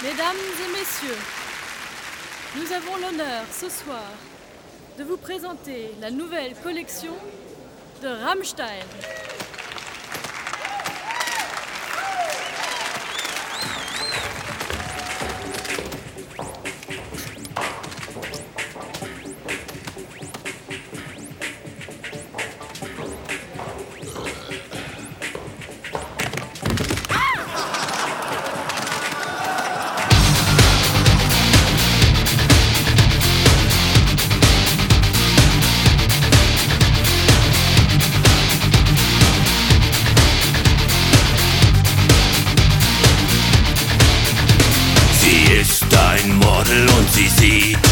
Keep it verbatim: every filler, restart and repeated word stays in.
Mesdames et messieurs, nous avons l'honneur ce soir de vous présenter la nouvelle collection de Rammstein. Ein Model und sie sieht